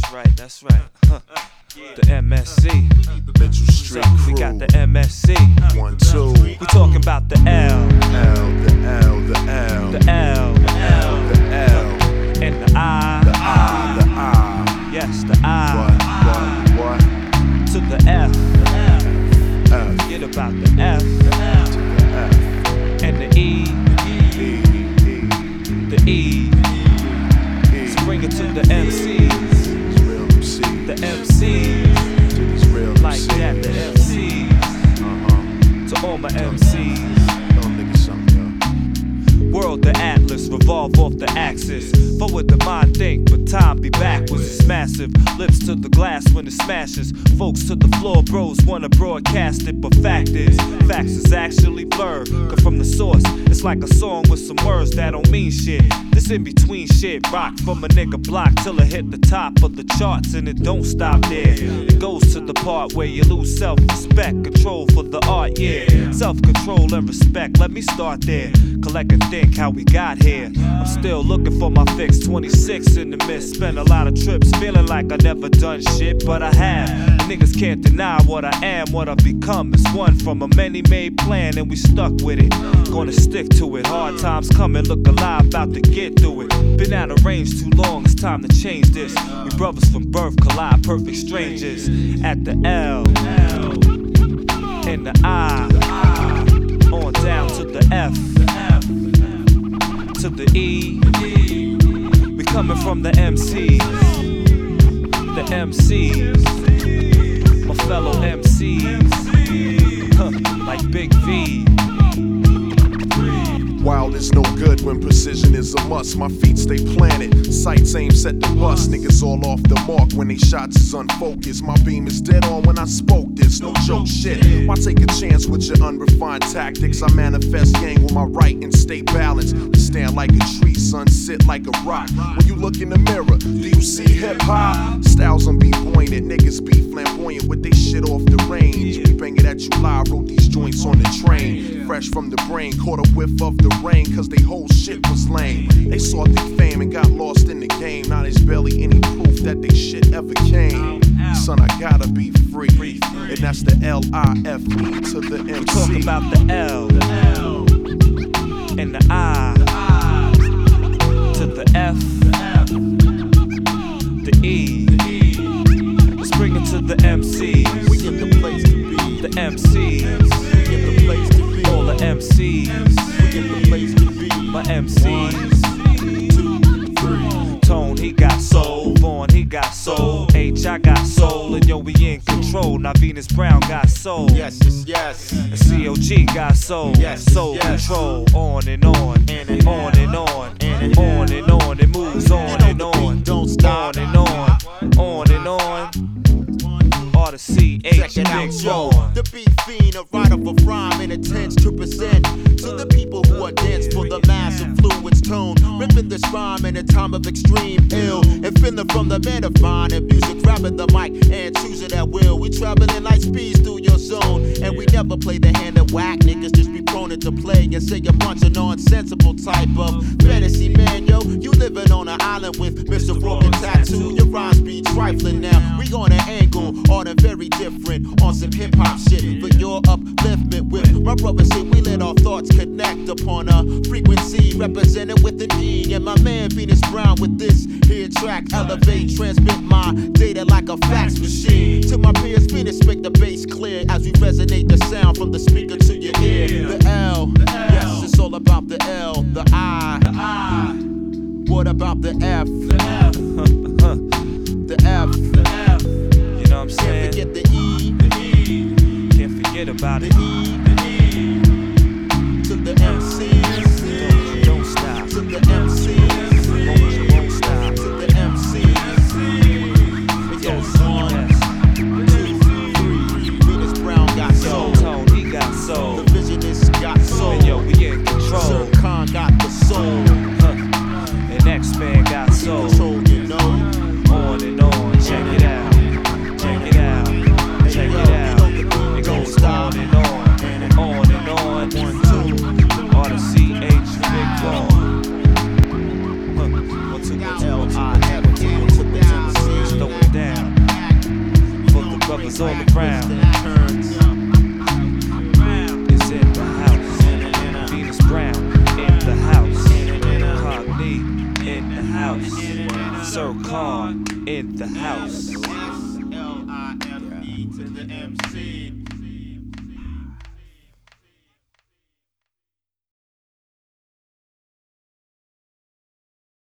That's right. Huh. The MSC. Mitchell Street Crew. We got the MSC. 1, 2. We talking about the L. The L, the L. The L. The L. And the I. The I, the I. Yes, the I. What? To the F. F. Forget about the F. To the F. And the E. The E. So bring it to the MCs. These real MCs. The MCs. To these real Like MCs. that, the MCs. To all my MCs. Y'all niggas something, yo. World the atlas, revolve off the axis. Forward the mind think, but time be backwards. It's massive, lips to the glass when it smashes. Folks to the floor, bros wanna broadcast it. But fact is actually blurred. Cause from the source, it's like a song with some words that don't mean shit. This in between shit, rock from a nigga block till it hit the top of the charts. And it don't stop there. It goes to the part where you lose self-respect. Control for the art, yeah. Self-control and respect, let me start there. Collect and think how we got here. I'm still looking for my fix, 26 in the mist. Spent a lot of trips feeling like I never done shit, but I have. Niggas can't deny what I am, what I've become. It's one from a many-made plan, and we stuck with it. Gonna stick to it. Hard times coming, look alive, about to get through it. Been out of range too long, it's time to change this. We brothers from birth collide, perfect strangers. At the L, and the I, on down to the F, to the E. We coming from the MCs, the MCs, my fellow MCs, like Big V. Wild is no good when precision is a must. My feet stay planted, sights aim set to bust. Niggas all off the mark when they shots is unfocused. My beam is dead on when I spoke this, no joke shit. Why take a chance with your unrefined tactics? I manifest gang with my right and stay balanced. Stand like a tree, son, sit like a rock. When you look in the mirror, do you see hip hop? Styles on be pointed, niggas be flamboyant with they shit off the range. We bang it at you live, wrote these joints on the train. Fresh from the brain, caught a whiff of the rain, cause they whole shit was lame. They sought the fame and got lost in the game. Now there's barely any proof that they shit ever came. Son, I gotta be free. And that's the L-I-F-E to the MC. We talk about the L, and the I, to the F, the E. Let's bring it to the MCs. We get the place to be. The MCs. We get the place to be. All the MCs. We get the place to be. My MCs. 1, 2, 3. Tone, he got soul. Vaughn, he got soul. H, I got soul. And yo, we in control. Now Venus Brown got soul. Yes. And COG got soul. Yes, Soul yes. control. On and on. And On and on. On and on. It moves on and on. Don't stop. On and on. On and on. R to C, H, Check it out, Big yo. Vaughn. The beat fiend, a writer of a rhyme, and intends to present to the people who are dense for the mass influence tone. Ripping this rhyme in a time of extreme ill, and feeling from the man of mine and music, grabbing the mic and choosing at will. We traveling light speeds through your zone, and we never play the hand of whack. Niggas just be prone to play and say a bunch of nonsensical type of fantasy man, yo. You living on an island with Mr. Broken Tattoo. Your rhymes be trifling now. We on an angle, on a very different, on some hip hop shit. For your upliftment with my brother shit, we let our thoughts connect upon a frequency represented with an E. And my man Venus Brown with this here track, elevate, transmit my data like a fax machine. To my peers, Venus make the bass clear as we resonate the sound from the speaker to your ear. The L, yes, it's all about the L. The I, what about the F? The F, You know what I'm saying? can't forget the E. Can't forget about it. The E to the MCs, Don't stop. to the MCs, You won't stop. to the MCs. It goes on. 2, 3. Venus Brown got soul. Tone, he got soul. The Visionist got soul. And yo, we in control. Sir Khan got the soul. And X-Man got soul. Control It's all around. It's in the house. Venus Brown in the house. Cogni in the house. Sir Khan in the house. L-I-F-E to the MC.